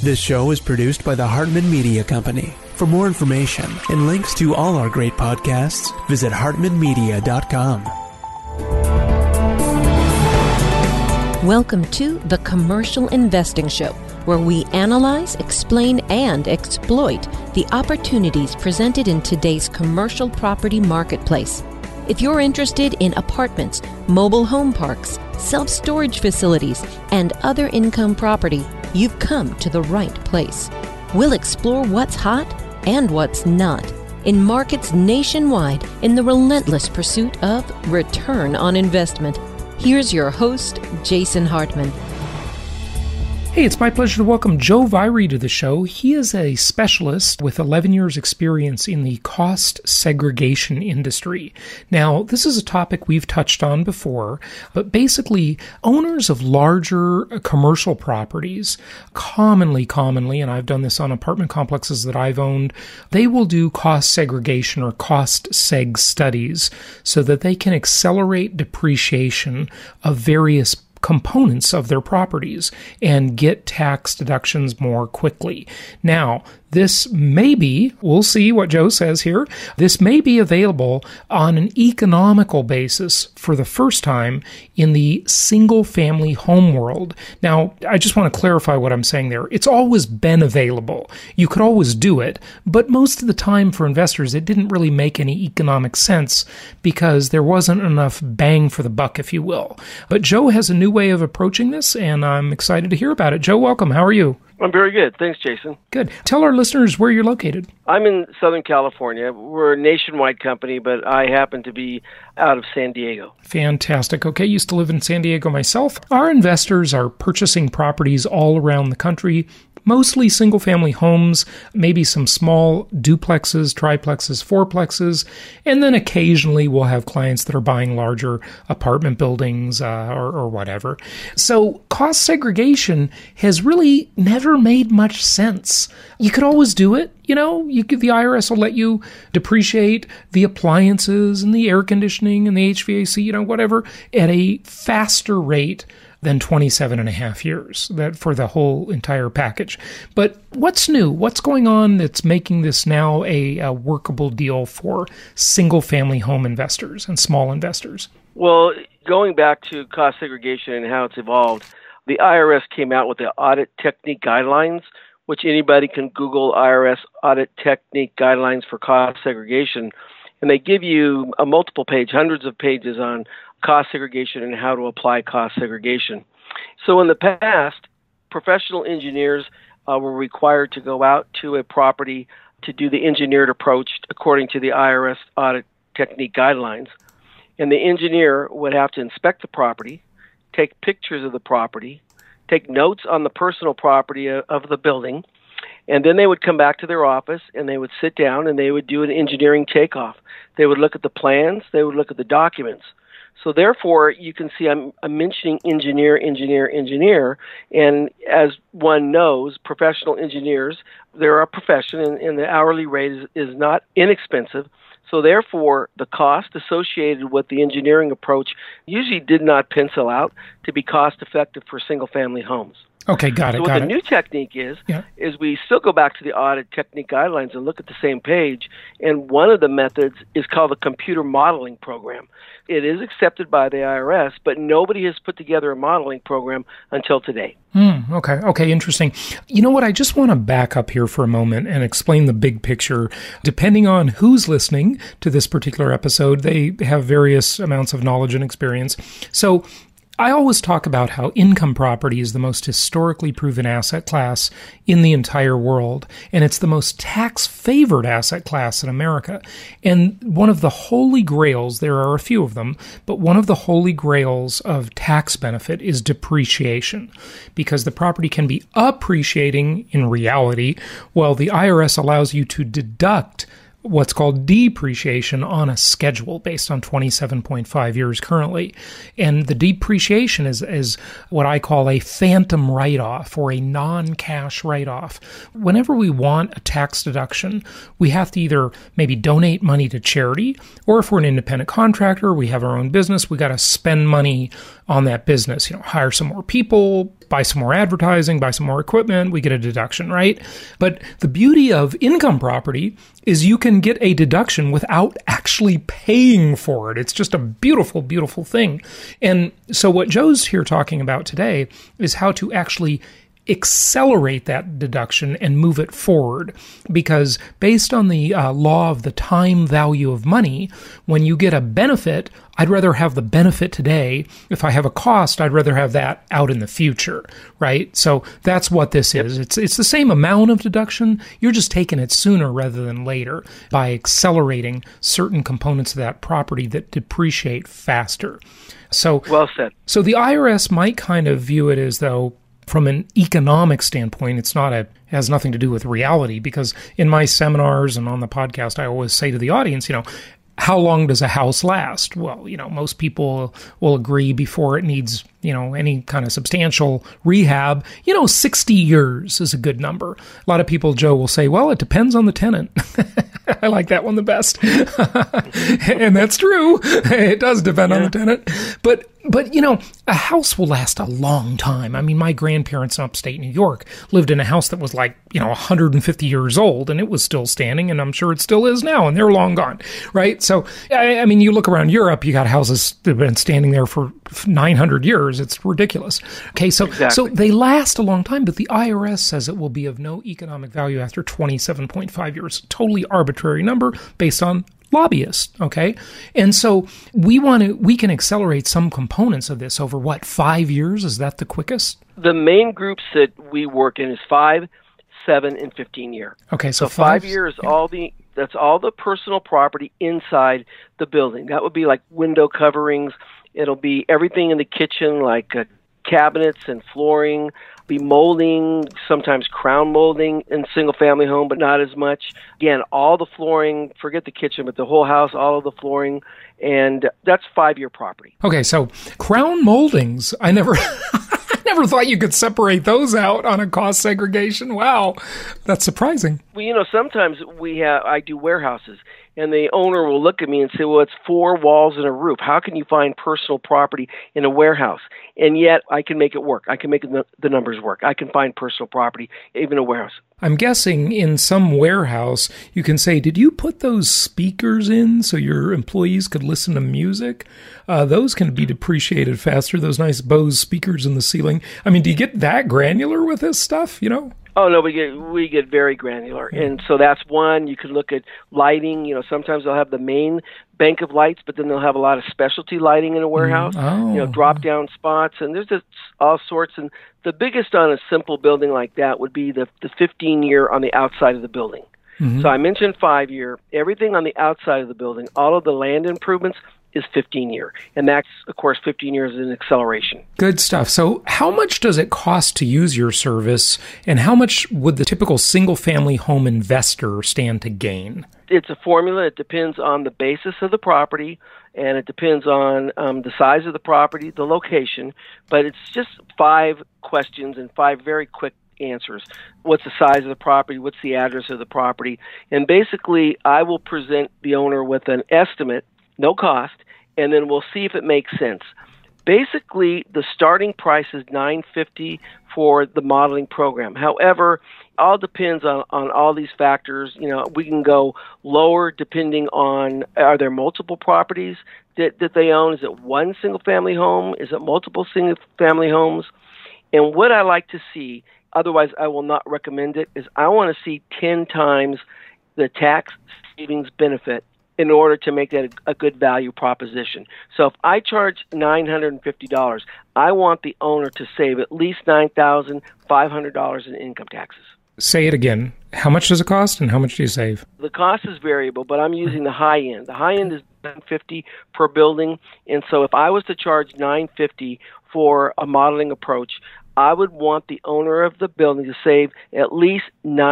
This show is produced by the Hartman Media Company. For more information and links to all our great podcasts, visit hartmanmedia.com. Welcome to The Commercial Investing Show, where we analyze, explain, and exploit the opportunities presented in today's commercial property marketplace. If you're interested in apartments, mobile home parks, self-storage facilities, and other income property, you've come to the right place. We'll explore what's hot and what's not in markets nationwide in the relentless pursuit of return on investment. Here's your host, Jason Hartman. Hey, it's my pleasure to welcome Joe Vairi to the show. He is a specialist with 11 years experience in the cost segregation industry. Now, this is a topic we've touched on before, but basically, owners of larger commercial properties commonly, and I've done this on apartment complexes that I've owned, they will do cost segregation or cost seg studies so that they can accelerate depreciation of various components of their properties and get tax deductions more quickly. Now, this may be, we'll see what Joe says here, this may be available on an economical basis for the first time in the single-family home world. Now, I just want to clarify what I'm saying there. It's always been available. You could always do it, but most of the time for investors, it didn't really make any economic sense because there wasn't enough bang for the buck, if you will. But Joe has a new way of approaching this, and I'm excited to hear about it. Joe, welcome. How are you? I'm very good. Thanks, Jason. Good. Tell our listeners where you're located. I'm in Southern California. We're a nationwide company, but I happen to be out of San Diego. Fantastic. Okay, used to live in San Diego myself. Our investors are purchasing properties all around the country, mostly single-family homes, maybe some small duplexes, triplexes, fourplexes, and then occasionally we'll have clients that are buying larger apartment buildings or whatever. So cost segregation has really never made much sense. You could always do it. The IRS will let you depreciate the appliances and the air conditioning and the HVAC, whatever, at a faster rate than 27 and a half years that for the whole entire package. But what's new? What's going on that's making this now a workable deal for single-family home investors and small investors? Well, going back to cost segregation and how it's evolved, the IRS came out with the Audit Technique Guidelines, which anybody can Google IRS Audit Technique Guidelines for cost segregation. And they give you a multiple page, hundreds of pages on cost segregation and how to apply cost segregation. So in the past, professional engineers were required to go out to a property to do the engineered approach according to the IRS Audit Technique Guidelines. And the engineer would have to inspect the property, take pictures of the property, take notes on the personal property of the building, and then they would come back to their office and they would sit down and they would do an engineering takeoff. They would look at the plans, they would look at the documents. So therefore, you can see I'm mentioning engineer, and as one knows, professional engineers, they're a profession and the hourly rate is not inexpensive. So therefore, the cost associated with the engineering approach usually did not pencil out to be cost effective for single-family homes. Okay, got it. So what the new technique is we still go back to the Audit Technique Guidelines and look at the same page, and one of the methods is called the Computer Modeling Program. It is accepted by the IRS, but nobody has put together a modeling program until today. Okay, interesting. You know what? I just want to back up here for a moment and explain the big picture. Depending on who's listening to this particular episode, they have various amounts of knowledge and experience. So I always talk about how income property is the most historically proven asset class in the entire world, and it's the most tax-favored asset class in America. And one of the holy grails, there are a few of them, but one of the holy grails of tax benefit is depreciation, because the property can be appreciating in reality, while the IRS allows you to deduct what's called depreciation on a schedule based on 27.5 years currently. And the depreciation is what I call a phantom write-off or a non-cash write-off. Whenever we want a tax deduction, we have to either maybe donate money to charity, or if we're an independent contractor, we have our own business, we got to spend money on that business, hire some more people, buy some more advertising, buy some more equipment, we get a deduction, right? But the beauty of income property is you can get a deduction without actually paying for it. It's just a beautiful, beautiful thing. And so what Joe's here talking about today is how to actually accelerate that deduction and move it forward. Because based on the law of the time value of money, when you get a benefit, I'd rather have the benefit today. If I have a cost, I'd rather have that out in the future, right? So that's what this is. It's the same amount of deduction. You're just taking it sooner rather than later by accelerating certain components of that property that depreciate faster. So well said. So the IRS might kind of view it as though, from an economic standpoint, it has nothing to do with reality, because in my seminars and on the podcast, I always say to the audience, how long does a house last? Well, most people will agree before it needs, any kind of substantial rehab, 60 years is a good number. A lot of people, Joe, will say, well, it depends on the tenant. I like that one the best. And that's true. It does depend on the tenant. But a house will last a long time. I mean, my grandparents in upstate New York lived in a house that was 150 years old, and it was still standing, and I'm sure it still is now, and they're long gone, right? So, I mean, you look around Europe, you got houses that have been standing there for 900 years. It's ridiculous. Okay, so So they last a long time, but the IRS says it will be of no economic value after 27.5 years. Totally arbitrary number based on lobbyists, okay? And so we can accelerate some components of this over 5 years? Is that the quickest? The main groups that we work in is 5, 7, and 15 year. Okay, so 5 years, that's all the personal property inside the building. That would be like window coverings. It'll be everything in the kitchen, like cabinets and flooring, be molding, sometimes crown molding in single-family home, but not as much. Again, all the flooring, forget the kitchen, but the whole house, all of the flooring, and that's 5-year property. Okay, so crown moldings, I never thought you could separate those out on a cost segregation. Wow, that's surprising. Well, sometimes I do warehouses, and the owner will look at me and say, well, it's 4 walls and a roof. How can you find personal property in a warehouse? And yet I can make it work. I can make the numbers work. I can find personal property, even in a warehouse. I'm guessing in some warehouse, you can say, did you put those speakers in so your employees could listen to music? Those can be depreciated faster, those nice Bose speakers in the ceiling. I mean, do you get that granular with this stuff, Oh, no, we get very granular. And so that's one. You can look at lighting. Sometimes they'll have the main bank of lights, but then they'll have a lot of specialty lighting in a warehouse, drop-down spots, and there's just all sorts. And the biggest on a simple building like that would be the 15-year on the outside of the building. Mm-hmm. So I mentioned 5-year. Everything on the outside of the building, all of the land improvements, is 15-year. And that's, of course, 15 years is an acceleration. Good stuff. So how much does it cost to use your service, and how much would the typical single-family home investor stand to gain? It's a formula. It depends on the basis of the property, and it depends on the size of the property, the location. But it's just 5 questions and 5 very quick answers. What's the size of the property? What's the address of the property? And basically, I will present the owner with an estimate, no cost, and then we'll see if it makes sense. Basically, the starting price is $950 for the modeling program. However, all depends on all these factors. We can go lower depending on, are there multiple properties that they own? Is it one single-family home? Is it multiple single-family homes? And what I like to see, otherwise I will not recommend it, is I want to see 10 times the tax savings benefit in order to make that a good value proposition. So if I charge $950, I want the owner to save at least $9,500 in income taxes. Say it again. How much does it cost and how much do you save? The cost is variable, but I'm using the high end. The high end is $950 per building. And so if I was to charge $950 for a modeling approach, I would want the owner of the building to save at least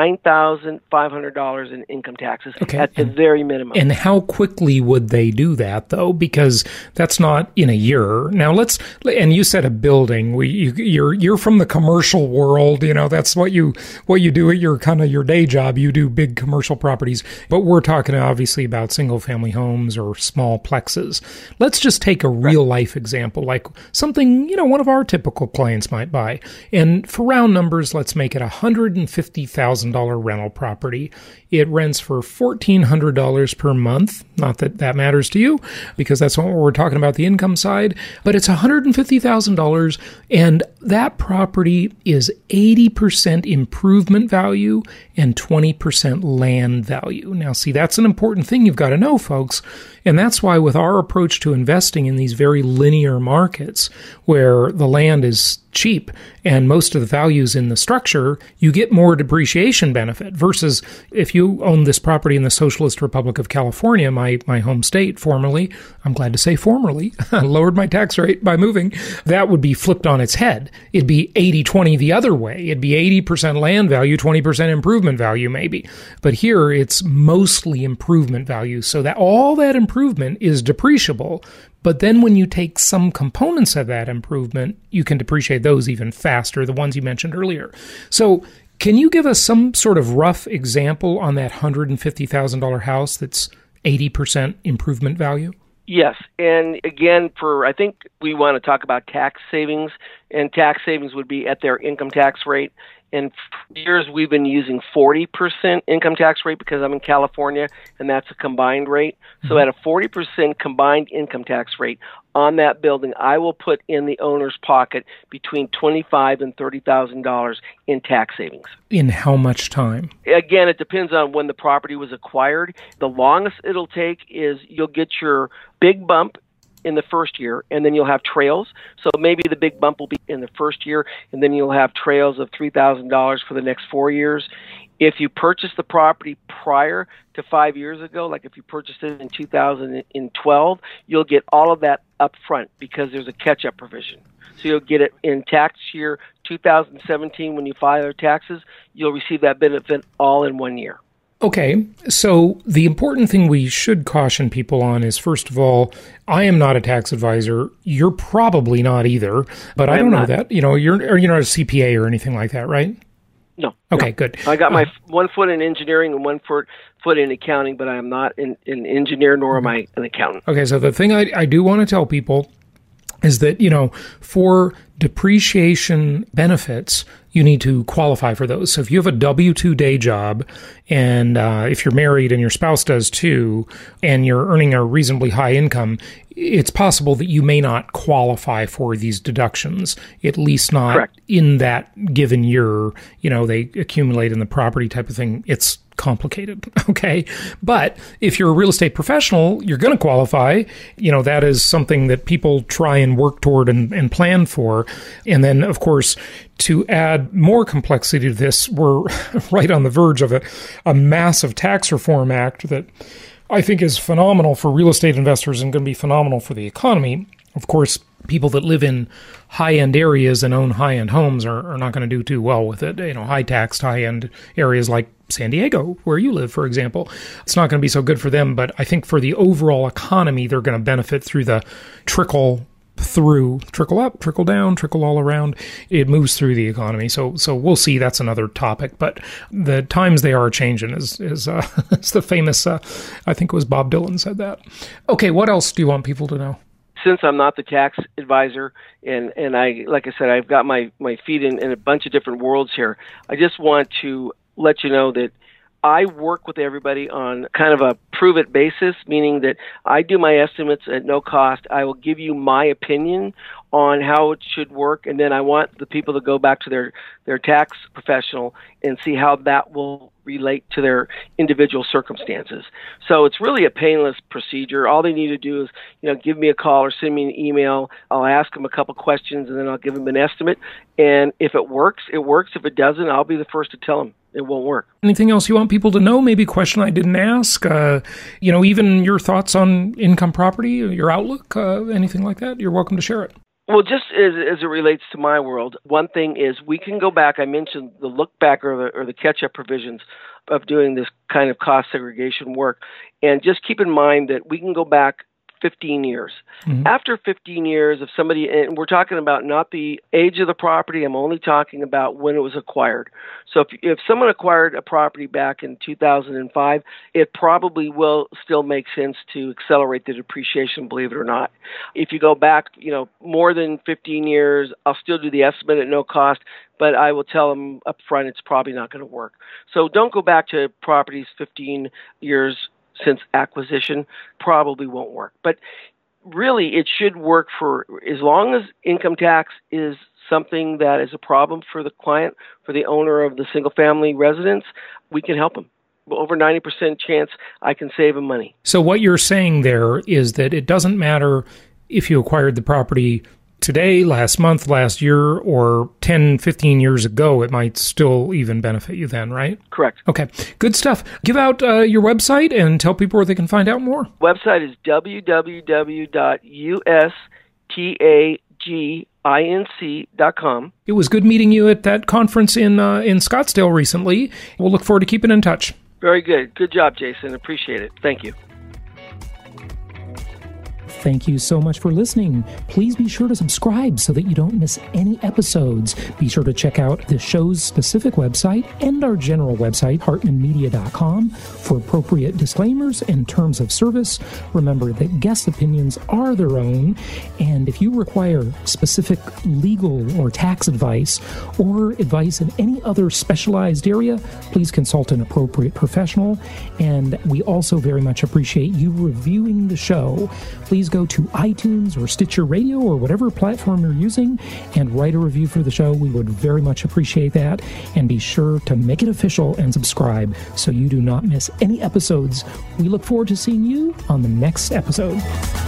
$9,500 in income taxes at the very minimum. And how quickly would they do that, though? Because that's not in a year. Now, and you said a building. You're from the commercial world. That's what you do at your day job. You do big commercial properties. But we're talking obviously about single-family homes or small plexes. Let's just take a real-life example, like something one of our typical clients might buy. buy. And for round numbers, let's make it a $150,000 rental property. It rents for $1,400 per month. Not that that matters to you, because that's what we're talking about, the income side. But it's $150,000, and that property is 80% improvement value and 20% land value. Now, see, that's an important thing you've got to know, folks. And that's why with our approach to investing in these very linear markets where the land is cheap and most of the values in the structure, you get more depreciation benefit versus if you own this property in the Socialist Republic of California, my home state, formerly, I'm glad to say formerly, lowered my tax rate by moving, that would be flipped on its head. It'd be 80-20 the other way. It'd be 80% land value, 20% improvement value maybe. But here it's mostly improvement value, so that all that improvement is depreciable. But then when you take some components of that improvement, you can depreciate those even faster, the ones you mentioned earlier. So can you give us some sort of rough example on that $150,000 house that's 80% improvement value? Yes. And again, I think we want to talk about tax savings, and tax savings would be at their income tax rate. And for years, we've been using 40% income tax rate because I'm in California, and that's a combined rate. So at a 40% combined income tax rate on that building, I will put in the owner's pocket between $25,000 and $30,000 in tax savings. In how much time? Again, it depends on when the property was acquired. The longest it'll take is you'll get your big bump in the first year, and then you'll have trails. So maybe the big bump will be in the first year, and then you'll have trails of $3,000 for the next 4 years. If you purchase the property prior to 5 years ago, like if you purchased it in 2012, you'll get all of that up front because there's a catch-up provision. So you'll get it in tax year 2017 when you file your taxes. You'll receive that benefit all in 1 year. Okay, so the important thing we should caution people on is, first of all, I am not a tax advisor. You're probably not either, but I don't know that. You're not a CPA or anything like that, right? No. Okay, no. good. I got my 1 foot in engineering and 1 foot in accounting, but I am not an engineer nor am I an accountant. Okay, so the thing I do want to tell people is that, for depreciation benefits, you need to qualify for those. So if you have a W-2 day job, and if you're married and your spouse does too, and you're earning a reasonably high income, it's possible that you may not qualify for these deductions, at least not Correct. In that given year. They accumulate in the property type of thing. It's complicated, okay? But if you're a real estate professional, you're going to qualify. That is something that people try and work toward and plan for. And then, of course, to add more complexity to this, we're right on the verge of a massive tax reform act that I think is phenomenal for real estate investors and going to be phenomenal for the economy. Of course, people that live in high-end areas and own high-end homes are not going to do too well with it. High-taxed, high-end areas like San Diego, where you live, for example, it's not going to be so good for them. But I think for the overall economy, they're going to benefit through the trickle up, trickle down, trickle all around. It moves through the economy. So we'll see. That's another topic. But the times they are changing is it's the famous, I think it was Bob Dylan said that. Okay, what else do you want people to know? Since I'm not the tax advisor, and I, like I said, I've got my feet in a bunch of different worlds here, I just want to let you know that I work with everybody on kind of a prove-it basis, meaning that I do my estimates at no cost. I will give you my opinion on how it should work, and then I want the people to go back to their tax professional and see how that will relate to their individual circumstances. So it's really a painless procedure. All they need to do is, give me a call or send me an email. I'll ask them a couple questions, and then I'll give them an estimate. And if it works, it works. If it doesn't, I'll be the first to tell them it won't work. Anything else you want people to know? Maybe a question I didn't ask? Even your thoughts on income property, your outlook, anything like that? You're welcome to share it. Well, just as it relates to my world, one thing is we can go back. I mentioned the look back or the catch-up provisions of doing this kind of cost segregation work. And just keep in mind that we can go back 15 years. After 15 years, if somebody, and we're talking about not the age of the property, I'm only talking about when it was acquired. So if someone acquired a property back in 2005, it probably will still make sense to accelerate the depreciation, believe it or not. If you go back, more than 15 years, I'll still do the estimate at no cost, but I will tell them up front it's probably not going to work. So don't go back to properties 15 years since acquisition. Probably won't work. But really, it should work for as long as income tax is something that is a problem for the client, for the owner of the single-family residence, we can help them. Over 90% chance I can save them money. So what you're saying there is that it doesn't matter if you acquired the property today, last month, last year, or 10, 15 years ago, it might still even benefit you then, right? Correct. Okay, good stuff. Give out your website and tell people where they can find out more. Website is www.ustaginc.com. It was good meeting you at that conference in Scottsdale recently. We'll look forward to keeping in touch. Very good. Good job, Jason. Appreciate it. Thank you. Thank you so much for listening. Please be sure to subscribe so that you don't miss any episodes. Be sure to check out the show's specific website and our general website, hartmanmedia.com, for appropriate disclaimers and terms of service. Remember that guest opinions are their own, and if you require specific legal or tax advice or advice in any other specialized area, please consult an appropriate professional. And we also very much appreciate you reviewing the show. Please go to iTunes or Stitcher Radio or whatever platform you're using and write a review for the show. We would very much appreciate that. And be sure to make it official and subscribe so you do not miss any episodes. We look forward to seeing you on the next episode.